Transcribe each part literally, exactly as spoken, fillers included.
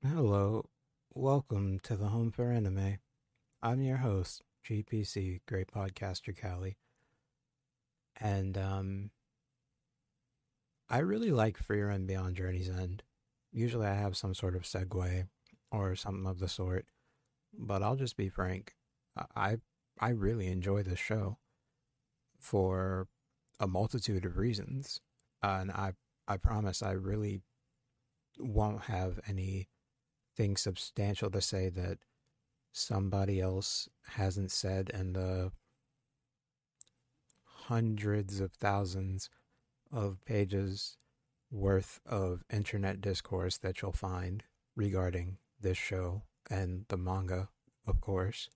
Hello, welcome to the Home for Anime. I'm your host, G P C, Great Podcaster Callie, and um, I really like Free Run Beyond Journey's End. Usually, I have some sort of segue or something of the sort, but I'll just be frank. I I really enjoy this show for a multitude of reasons, uh, and I I promise I really won't have anything substantial to say that somebody else hasn't said in the hundreds of thousands of pages worth of internet discourse that you'll find regarding this show and the manga, of course.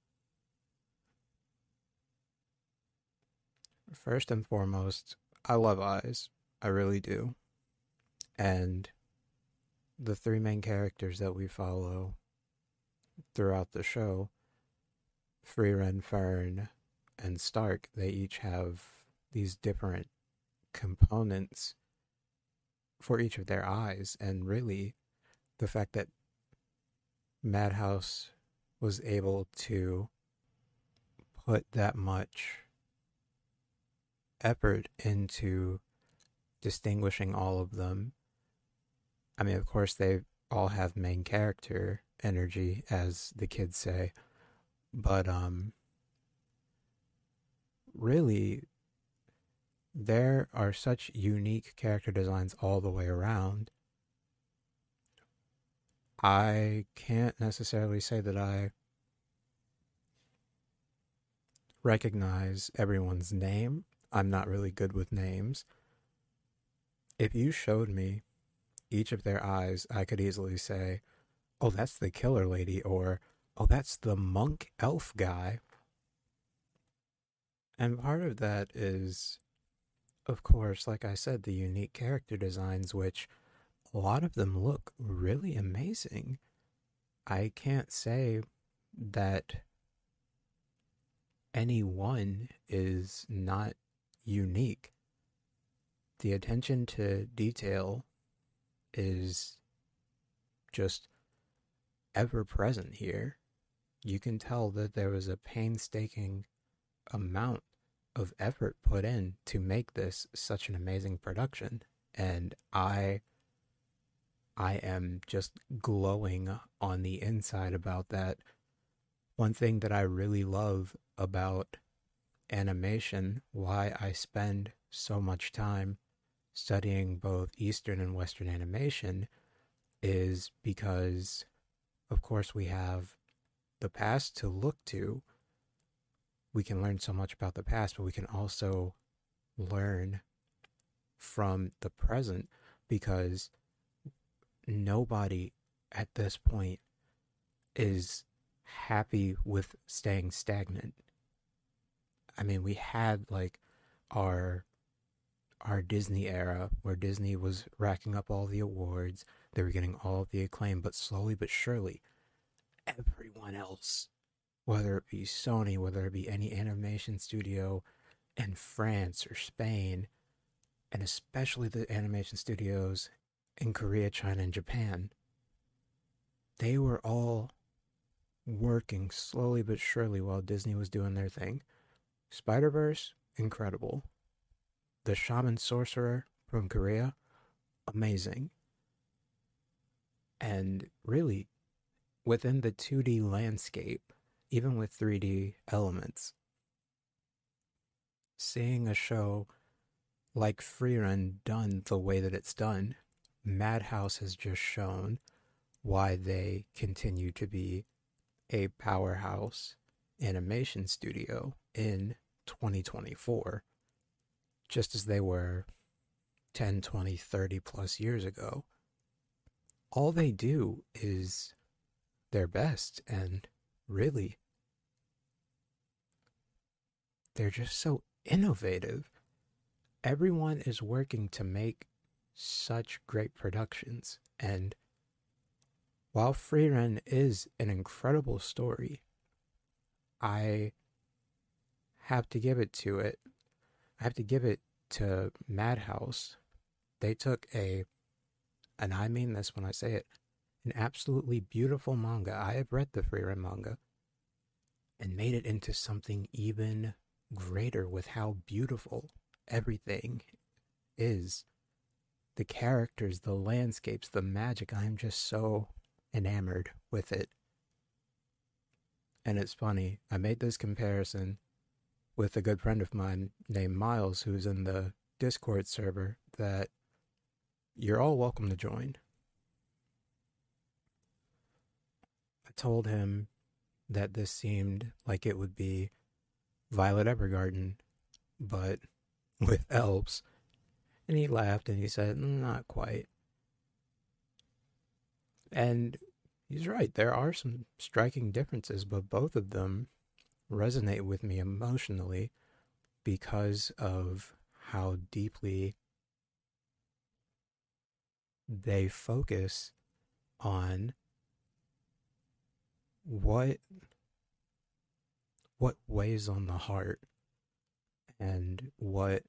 First and foremost, I love eyes. I really do. And the three main characters that we follow throughout the show, Frieren, Fern, and Stark, they each have these different components for each of their eyes. And really, the fact that Madhouse was able to put that much effort into distinguishing all of them. I mean, of course, they all have main character energy, as the kids say, but um, really, there are such unique character designs all the way around. I can't necessarily say that I recognize everyone's name. I'm not really good with names. If you showed me each of their eyes, I could easily say, oh, that's the killer lady, or oh, that's the monk elf guy. And part of that is, of course, like I said, the unique character designs, which a lot of them look really amazing. I can't say that any one is not unique. The attention to detail is just ever present here. You can tell that there was a painstaking amount of effort put in to make this such an amazing production, and I I am just glowing on the inside about that. One thing that I really love about animation, why I spend so much time studying both Eastern and Western animation, is because, of course, we have the past to look to. We can learn so much about the past, but we can also learn from the present, because nobody at this point is happy with staying stagnant. I mean, we had like our our Disney era where Disney was racking up all the awards, they were getting all of the acclaim, but slowly but surely, everyone else, whether it be Sony, whether it be any animation studio in France or Spain, and especially the animation studios in Korea, China, and Japan, they were all working slowly but surely while Disney was doing their thing. Spider-Verse, incredible. The Shaman Sorcerer from Korea, amazing. And really, within the two D landscape, even with three D elements, seeing a show like Freerun done the way that it's done, Madhouse has just shown why they continue to be a powerhouse animation studio in twenty twenty-four, just as they were ten, twenty, thirty plus years ago. All they do is their best, and really, they're just so innovative. Everyone is working to make such great productions, and while Freerun is an incredible story, I have to give it to it. I have to give it to Madhouse. They took a, and I mean this when I say it, an absolutely beautiful manga. I have read the Frieren manga and made it into something even greater with how beautiful everything is. The characters, the landscapes, the magic. I am just so enamored with it. And it's funny, I made this comparison with a good friend of mine named Miles, who's in the Discord server that you're all welcome to join. I told him that this seemed like it would be Violet Evergarden, but with elves. And he laughed and he said, not quite. And he's right, there are some striking differences, but both of them resonate with me emotionally because of how deeply they focus on what what weighs on the heart and what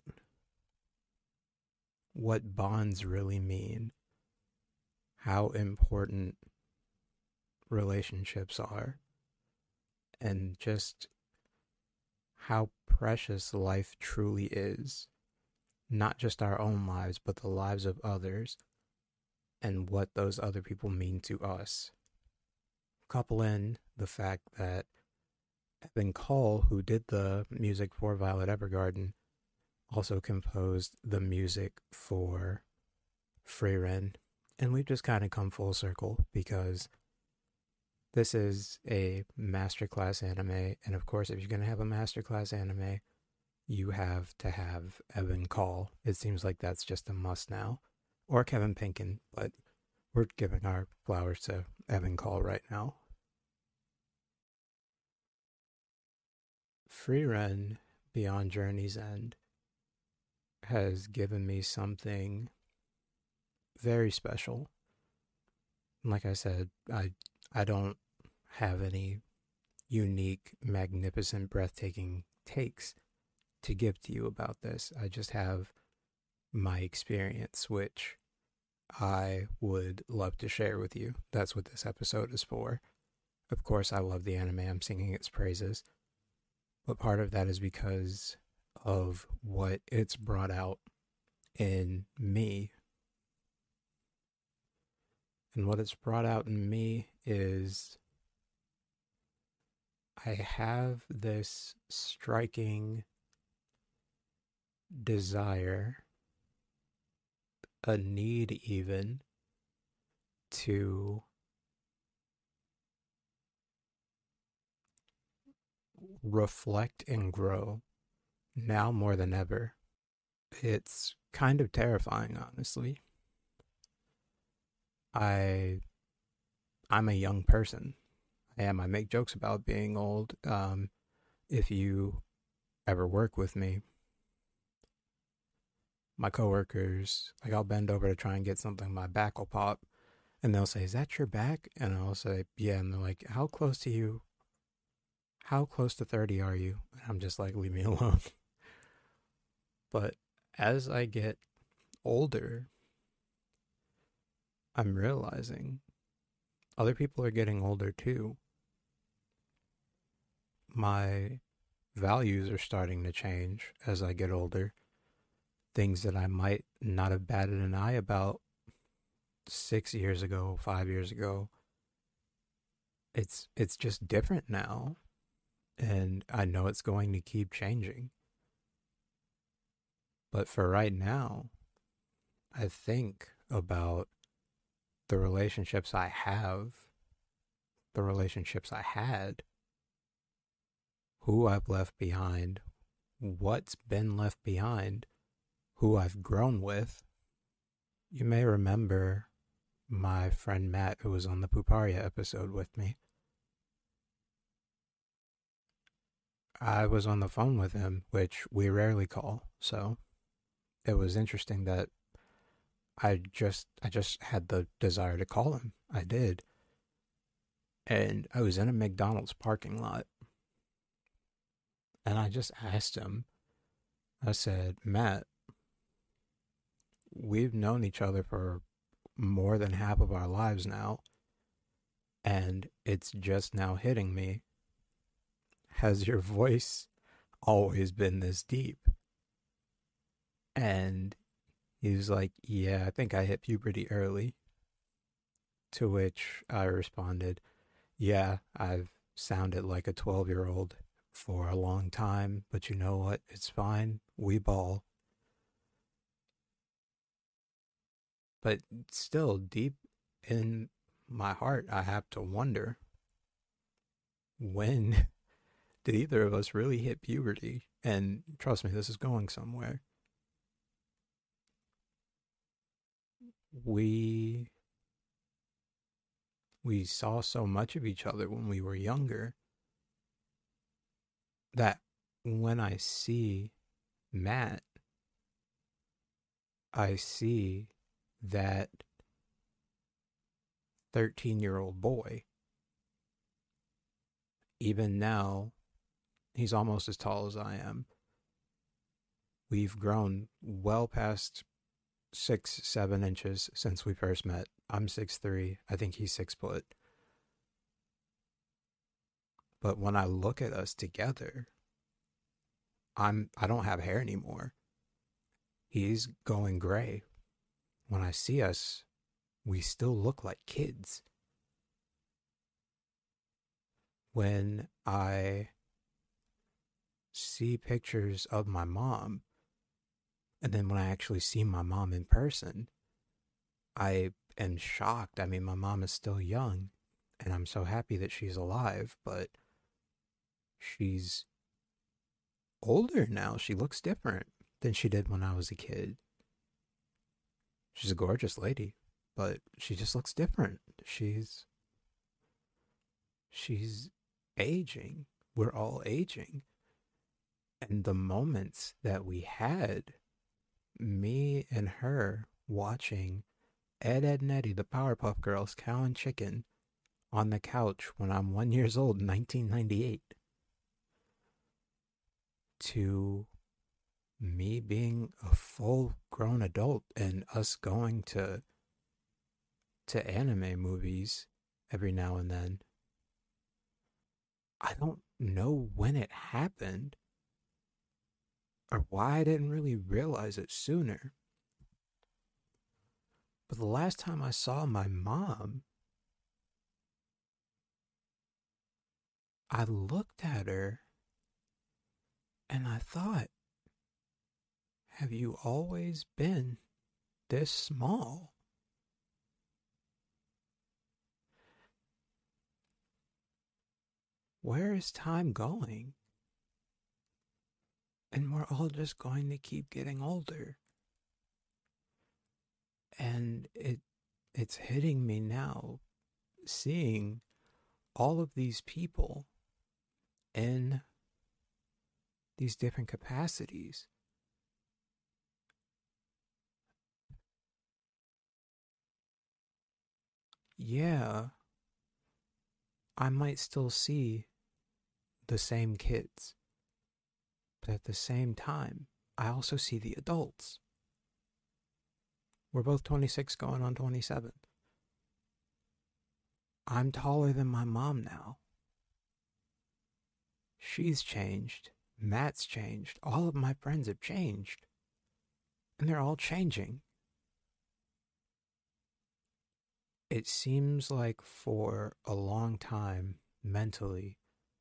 what bonds really mean, how important relationships are, and just how precious life truly is. Not just our own lives, but the lives of others, and what those other people mean to us. Couple in the fact that Evan Call, who did the music for Violet Evergarden, also composed the music for Frieren. And we've just kind of come full circle because this is a masterclass anime. And of course, if you're going to have a masterclass anime, you have to have Evan Call. It seems like that's just a must now. Or Kevin Pinkin, but we're giving our flowers to Evan Call right now. Frieren Beyond Journey's End has given me something very special. Like I said, I I don't have any unique, magnificent, breathtaking takes to give to you about this. I just have my experience, which I would love to share with you. That's what this episode is for. Of course, I love the anime. I'm singing its praises. But part of that is because of what it's brought out in me. And what it's brought out in me is I have this striking desire, a need even, to reflect and grow now more than ever. It's kind of terrifying, honestly. I, I'm a young person. I am. I make jokes about being old. Um, if you ever work with me, my coworkers, like I'll bend over to try and get something, my back will pop, and they'll say, "Is that your back?" And I'll say, "Yeah." And they're like, "How close to you? How close to thirty are you?" And I'm just like, "Leave me alone." But as I get older, I'm realizing other people are getting older too. My values are starting to change as I get older. Things that I might not have batted an eye about six years ago, five years ago. It's it's just different now. And I know it's going to keep changing. But for right now, I think about the relationships I have, the relationships I had, who I've left behind, what's been left behind, who I've grown with. You may remember my friend Matt, who was on the Puparia episode with me. I was on the phone with him, which we rarely call, so it was interesting that I just I just had the desire to call him. I did. And I was in a McDonald's parking lot. And I just asked him, I said, "Matt, we've known each other for more than half of our lives now. And it's just now hitting me. Has your voice always been this deep? And he was like, yeah, I think I hit puberty early. To which I responded, yeah, I've sounded like a twelve year old for a long time, but you know what? It's fine. We ball. But still, deep in my heart, I have to wonder, when did either of us really hit puberty? And trust me, this is going somewhere. We we saw so much of each other when we were younger that when I see Matt, I see that thirteen year old boy. Even now, he's almost as tall as I am. We've grown well past six, seven inches since we first met. I'm six three. I think he's six foot. But when I look at us together, I'm I don't have hair anymore. He's going gray. When I see us, we still look like kids. When I see pictures of my mom, and then when I actually see my mom in person, I am shocked. I mean, my mom is still young, and I'm so happy that she's alive, but she's older now. She looks different than she did when I was a kid. She's a gorgeous lady, but she just looks different. She's she's aging. We're all aging. And the moments that we had, me and her watching Ed, Ed and Eddie, the Powerpuff Girls, Cow and Chicken, on the couch when I'm one years old in nineteen ninety-eight, to me being a full grown adult and us going to to anime movies every now and then. I don't know when it happened or why I didn't really realize it sooner. But the last time I saw my mom, I looked at her and I thought, have you always been this small? Where is time going? And we're all just going to keep getting older. And it it's hitting me now, seeing all of these people in these different capacities. Yeah, I might still see the same kids, but at the same time, I also see the adults. We're both twenty-six going on twenty-seven. I'm taller than my mom now. She's changed. Matt's changed. All of my friends have changed. And they're all changing. It seems like for a long time, mentally,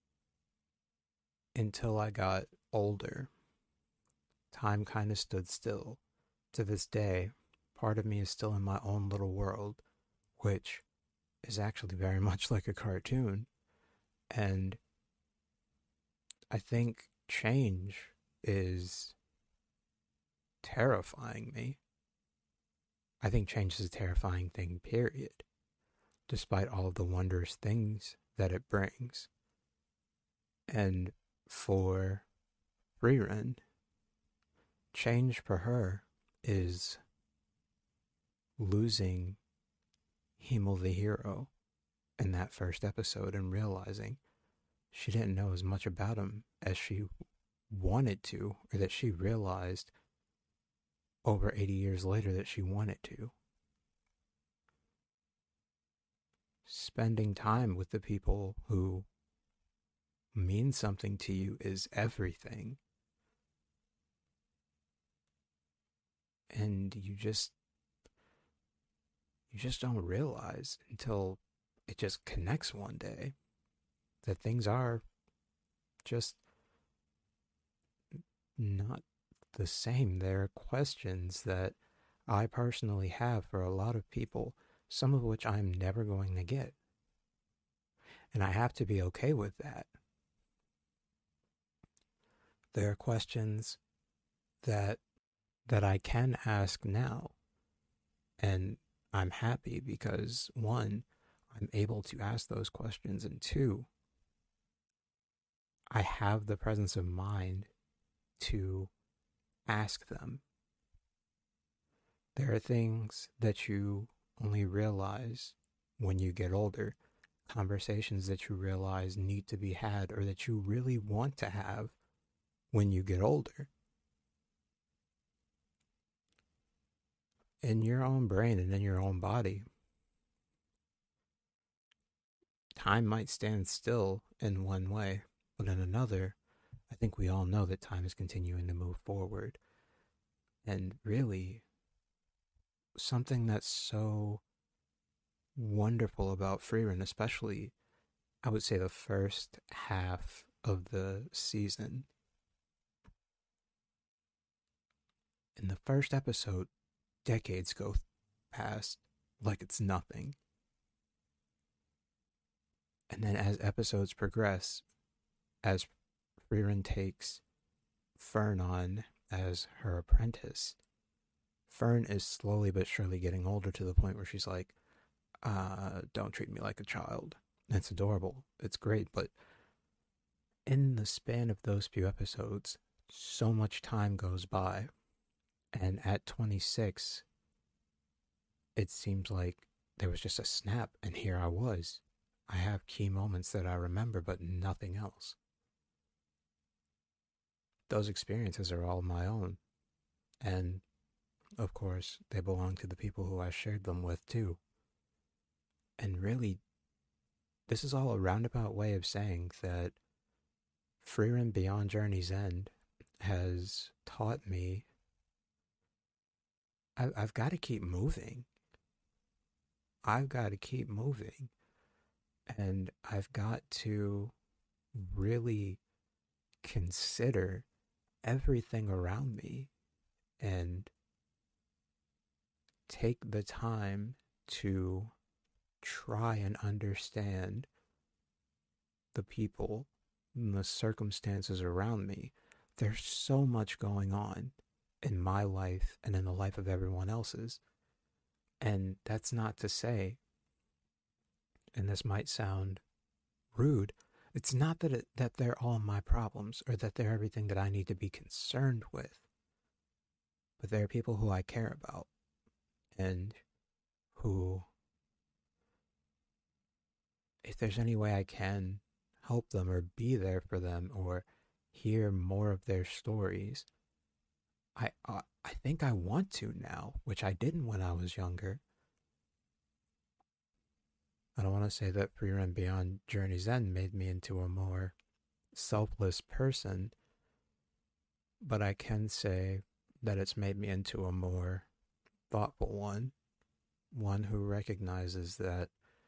until I got older, time kind of stood still. To this day, part of me is still in my own little world, which is actually very much like a cartoon. And I think change is terrifying me. I think change is a terrifying thing, period, despite all of the wondrous things that it brings. And for Frieren, change for her is losing Himmel the hero in that first episode and realizing she didn't know as much about him as she wanted to, or that she realized over eighty years later that she wanted to. spending time with the people who mean something to you is everything. And you just you just don't realize until it just connects one day that things are just not the same. There are questions that I personally have for a lot of people, some of which I'm never going to get. And I have to be okay with that. There are questions that that I can ask now. And I'm happy because, one, I'm able to ask those questions, and two, I have the presence of mind to ask them. There are things that you only realize when you get older, conversations that you realize need to be had or that you really want to have when you get older. In your own brain and in your own body, time might stand still in one way, but in another, I think we all know that time is continuing to move forward. And really, something that's so wonderful about Frieren, especially, I would say the first half of the season. In the first episode, decades go past like it's nothing. And then as episodes progress, as Frieren takes Fern on as her apprentice, Fern is slowly but surely getting older to the point where she's like, uh, don't treat me like a child. It's adorable. It's great. But in the span of those few episodes, so much time goes by. And at twenty-six, it seems like there was just a snap, and here I was. I have key moments that I remember, but nothing else. Those experiences are all my own. And, of course, they belong to the people who I shared them with, too. And really, this is all a roundabout way of saying that Frieren Beyond Journey's End has taught me I, I've got to keep moving. I've got to keep moving. And I've got to really consider everything around me and take the time to try and understand the people and the circumstances around me. There's so much going on in my life and in the life of everyone else's. And that's not to say, and this might sound rude, it's not that it, that they're all my problems or that they're everything that I need to be concerned with. But there are people who I care about and who, if there's any way I can help them or be there for them or hear more of their stories, I, I I think I want to now, which I didn't when I was younger. I don't want to say that Frieren Beyond Journey's End made me into a more selfless person, but I can say that it's made me into a more thoughtful one, one who recognizes that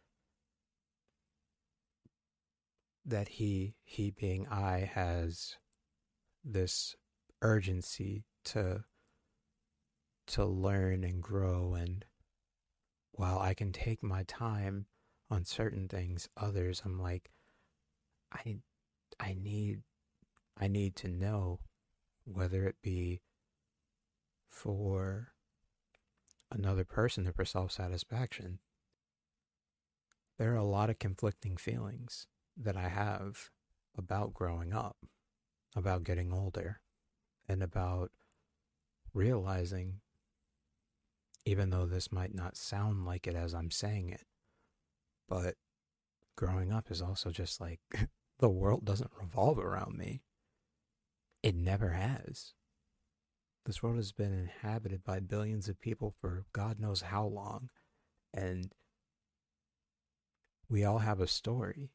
that he, he being I, has this urgency to to learn and grow, and while I can take my time on certain things, others I'm like, I I need I need to know, whether it be for another person or for self-satisfaction. There are a lot of conflicting feelings that I have about growing up, about getting older, and about realizing, even though this might not sound like it as I'm saying it, but growing up is also just like, the world doesn't revolve around me. It never has. This world has been inhabited by billions of people for God knows how long, and we all have a story.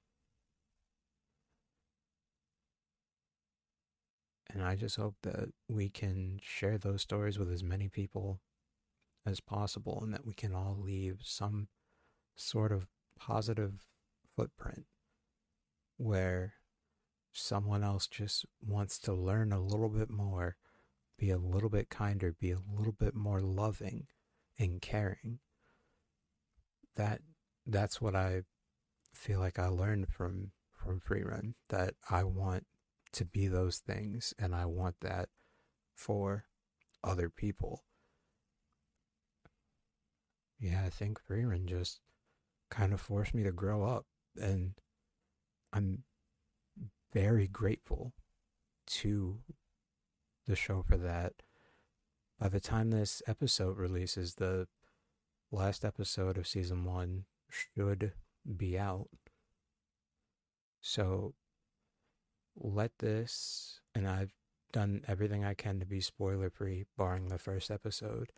And I just hope that we can share those stories with as many people as possible and that we can all leave some sort of positive footprint where someone else just wants to learn a little bit more, be a little bit kinder, be a little bit more loving and caring. That that's what I feel like I learned from from free run, that I want to be those things and I want that for other people. Yeah, I think free run just kind of forced me to grow up, and I'm very grateful to the show for that. By the time this episode releases, the last episode of season one should be out. So let this, and I've done everything I can to be spoiler free, barring the first episode.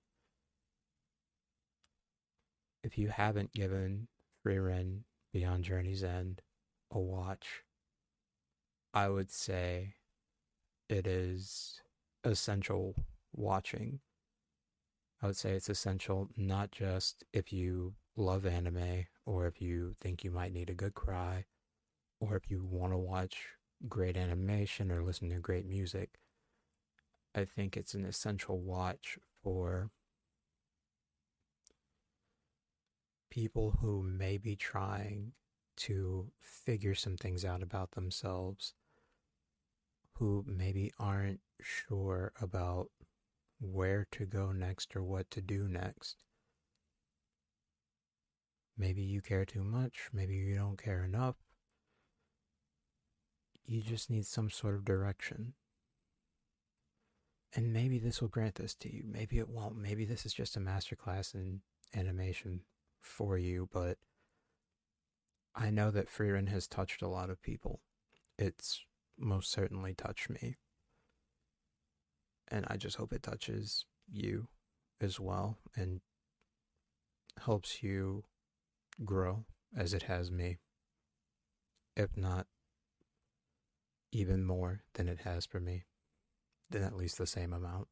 If you haven't given Frieren Beyond Journey's End a watch, I would say it is essential watching. I would say it's essential not just if you love anime or if you think you might need a good cry or if you want to watch great animation or listen to great music. I think it's an essential watch for people who may be trying to figure some things out about themselves, who maybe aren't sure about where to go next or what to do next. Maybe you care too much, maybe you don't care enough. You just need some sort of direction. And maybe this will grant this to you. Maybe it won't. Maybe this is just a masterclass in animation for you, but I know that Frieren has touched a lot of people. It's most certainly touched me. And I just hope it touches you as well and helps you grow as it has me. If not even more than it has for me, then at least the same amount.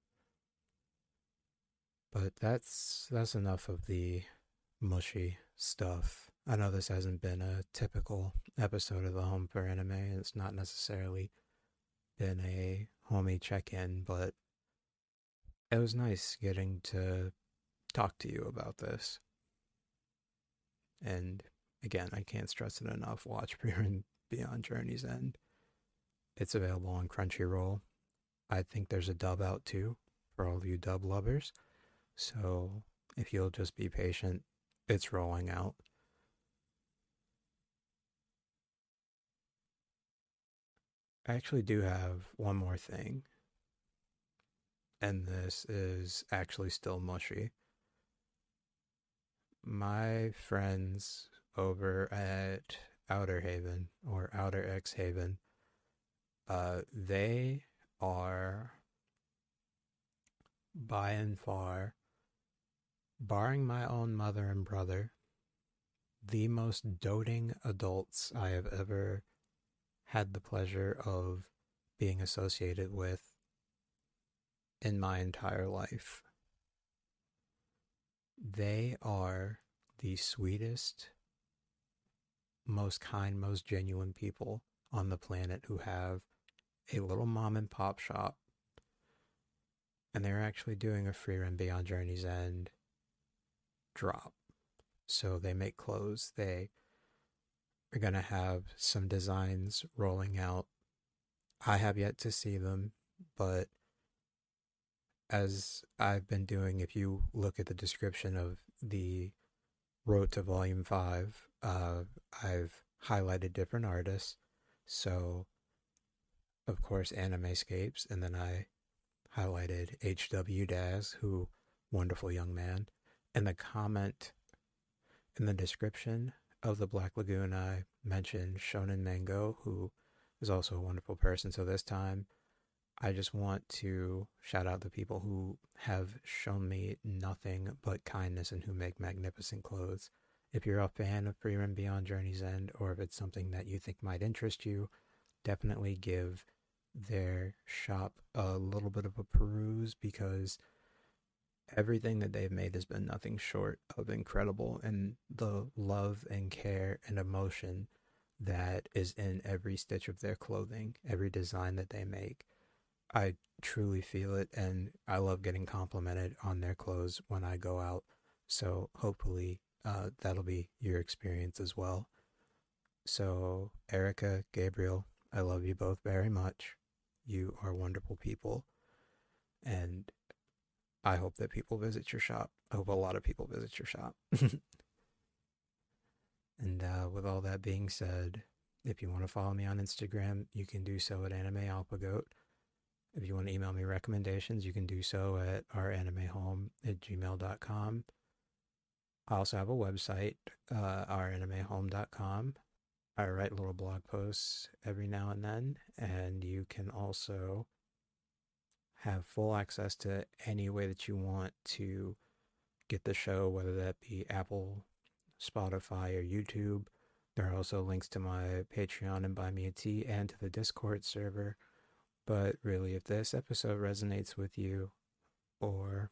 But that's that's enough of the mushy stuff. I know this hasn't been a typical episode of the Home for Anime. It's not necessarily been a homie check-in, but it was nice getting to talk to you about this. And again, I can't stress it enough. Watch Frieren Beyond Journey's End. It's available on Crunchyroll. I think there's a dub out too for all of you dub lovers. So if you'll just be patient, it's rolling out. I actually do have one more thing. And this is actually still mushy. My friends over at Outer Haven or Outer X Haven, uh, they are by and far, barring my own mother and brother, the most doting adults I have ever had the pleasure of being associated with in my entire life. They are the sweetest, most kind, most genuine people on the planet who have a little mom and pop shop. And they're actually doing a Frieren Beyond Journey's End drop. So they make clothes. They are going to have some designs rolling out. I have yet to see them, but as I've been doing, if you look at the description of the Road to Volume five, uh, I've highlighted different artists. So, of course, Animescapes, and then I highlighted H W Daz, who, wonderful young man. And the comment in the description of the Black Lagoon, I mentioned Shonen Mango, who is also a wonderful person. So this time, I just want to shout out the people who have shown me nothing but kindness and who make magnificent clothes. if you're a fan of Frieren Beyond Journey's End, or if it's something that you think might interest you, definitely give their shop a little bit of a peruse, because everything that they've made has been nothing short of incredible, and the love and care and emotion that is in every stitch of their clothing, every design that they make. I truly feel it, and I love getting complimented on their clothes when I go out. So hopefully uh, that'll be your experience as well. So, Erica, Gabriel, I love you both very much. You are wonderful people, and I hope that people visit your shop. I hope a lot of people visit your shop. And uh, with all that being said, if you want to follow me on Instagram, you can do so at Anime Alpagoat. If you want to email me recommendations, you can do so at ouranimehome at gmail dot com. I also have a website, uh, our anime home dot com. I write little blog posts every now and then, and you can also have full access to any way that you want to get the show, whether that be Apple, Spotify, or YouTube. There are also links to my Patreon and Buy Me a Tea and to the Discord server. But really, if this episode resonates with you, or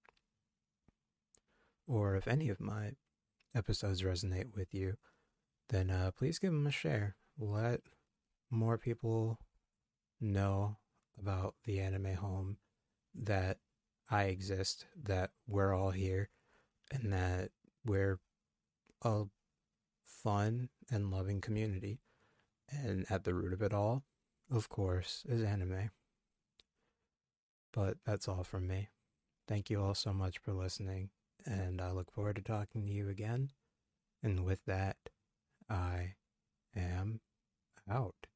or if any of my episodes resonate with you, then uh, please give them a share. Let more people know about the Anime Home, that I exist, that we're all here, and that we're a fun and loving community. And at the root of it all, of course, is anime. But that's all from me. Thank you all so much for listening, and I look forward to talking to you again. And with that, I am out.